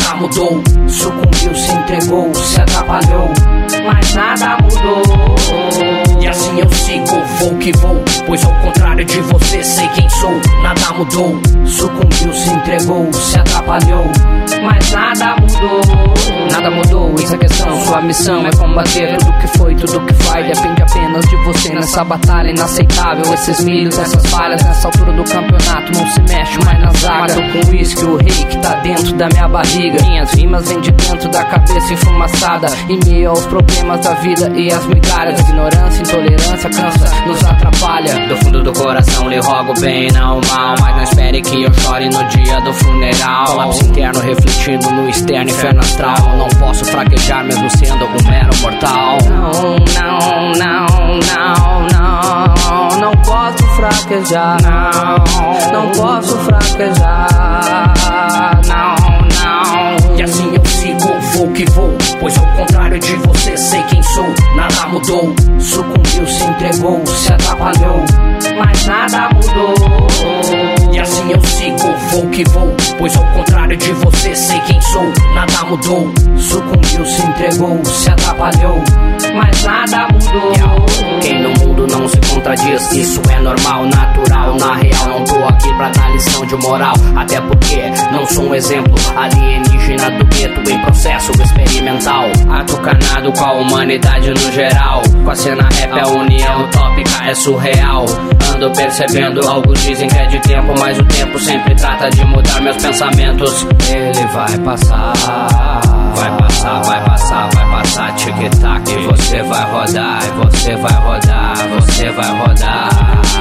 nada mudou. Sucumbiu, se entregou, se atrapalhou, mas nada mudou. E assim eu sigo, vou que vou, pois ao contrário de você sei quem sou. Nada mudou. Sucumbiu, se entregou, se atrapalhou, mas nada mudou. Nada mudou, eis a questão. Sua missão é combater tudo que foi, tudo que vai. Depende apenas de você nessa batalha inaceitável. Esses milhos, essas falhas, nessa altura do campeonato não se mexe mais na zaga. Mato com uísque, o rei que tá dentro da minha barriga. Minhas rimas vêm de dentro da cabeça enfumaçada, em meio aos problemas da vida e as migalhas. Ignorância, intolerância, cansa, nos atrapalha. Do fundo do coração lhe rogo bem, não mal, mas não espere que eu chore no dia do funeral. Colapso interno refletindo no externo, inferno astral. Não posso fraquejar mesmo sendo um mero mortal. Não, não, não, não, não, não posso fraquejar. Não, não posso fraquejar. Não, não. E assim eu sigo, vou que vou, pois ao contrário de você sei quem sou. Nada mudou. Sucumbiu, se entregou, se atrapalhou, mas nada mudou. E assim eu sigo, vou que vou, pois ao contrário de você sei quem sou. Nada mudou. Sucumbiu, se entregou, se atrapalhou, mas nada mudou. Quem no mundo não se contradiz, isso é normal, natural. Na real não tô aqui pra dar lição de moral, até porque não sou um exemplo alienígena do gueto em processo experimental. Atucanado com a humanidade no geral, com a cena rap a união utópica é surreal. Ando percebendo, alguns dizem que é de tempo, mas o tempo sempre trata de mudar meus pensamentos. Ele vai passar, vai passar, vai passar, vai passar, tic-tac. E você vai rodar, e você vai rodar, você vai rodar.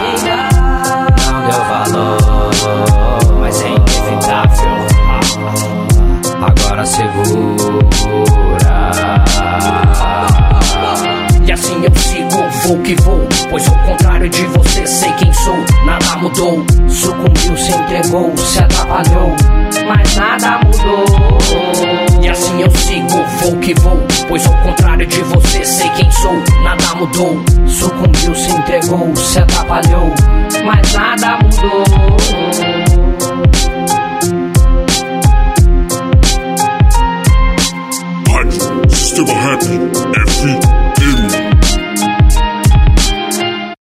Não deu valor, mas é inevitável. Agora segura. E assim eu sigo, vou que vou, pois ao contrário de você sei quem sou. Nada mudou. Sucumbiu, se entregou, se atrapalhou, mas nada mudou. E assim eu sigo, vou que vou, pois ao contrário de você sei quem sou. Nada mudou. Sucumbiu, se entregou, se atrapalhou, mas nada